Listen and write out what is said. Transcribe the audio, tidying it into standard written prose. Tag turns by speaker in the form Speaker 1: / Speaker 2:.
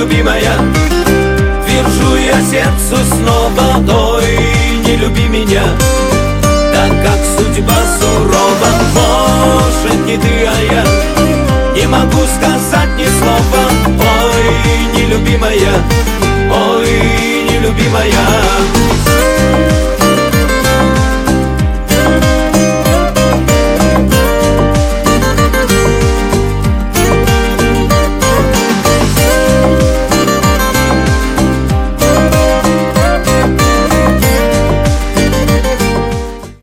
Speaker 1: нелюбимая. Твержу я сердцу снова: ой, не люби меня, так как судьба сурова. Может, не ты, а я не могу сказать ни слова. Ой, нелюбимая, ой, нелюбимая.